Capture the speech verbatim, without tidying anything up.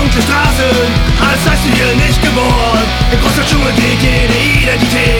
dunkle Straßen, als seist du hier nicht geboren. Im großen Dschungel geht jede Identität